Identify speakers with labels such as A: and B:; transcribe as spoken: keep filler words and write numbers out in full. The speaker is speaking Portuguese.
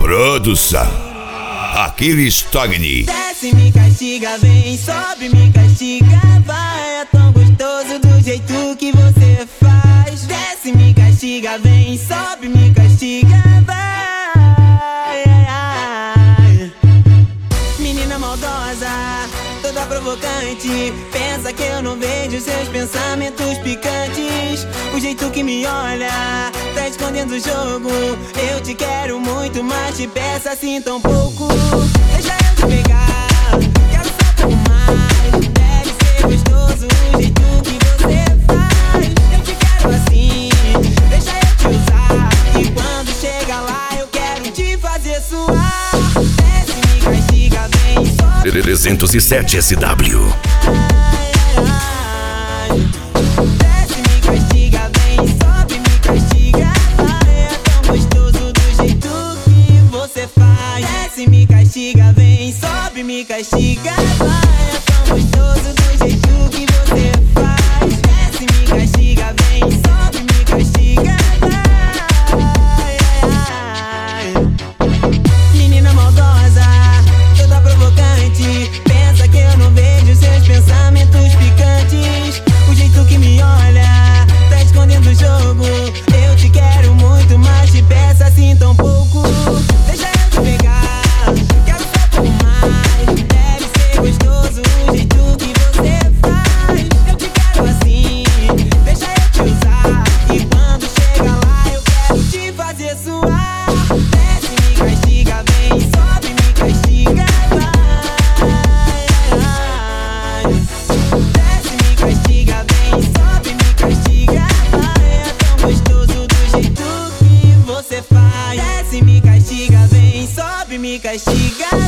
A: Produção Aquiles Togni.
B: Desce, me castiga, vem, sobe, me castiga, vai. É tão gostoso do jeito que você faz. Desce, me castiga, vem, sobe, me castiga, vai. Menina maldosa, toda provocante, pensa que eu não vejo seus pensamentos picantes. O jeito que me olha, tá escondendo o jogo. Eu te quero muito, mas te peço assim tão pouco. Deixa eu te pegar, quero só por mais. Deve ser gostoso o jeito que você faz. Eu te quero assim, deixa eu te usar. E quando chega lá eu quero te fazer suar. Desce, me castiga, vem, sobe.
C: trezentos e sete S W.
B: Desce, me castiga, vem, sobe, me castiga, vai. É tão gostoso do jeito que você faz. Desce, me castiga, vem, sobe, me castiga, vai. É tão gostoso do jeito que você faz. Desce, me castiga, vem, sobe, me castiga, vai. Menina maldosa, toda provocante, pensa que eu não vejo seus pensamentos picantes. O jeito que me olha, tá escondendo o jogo. Eu te quero muito, mas te peço assim tão pouco. Deixa eu te pegar, quero só por mais. Deve ser gostoso o jeito que você faz. Eu te quero assim, deixa eu te usar. E quando chega lá eu quero te fazer suar. Desce, me castiga, vem, sobe, me castiga, vai. Desce, me castiga, vem, sobe, me castiga, vai. É tão gostoso do jeito que você faz. Desce, me castiga, vem, sobe, me castiga,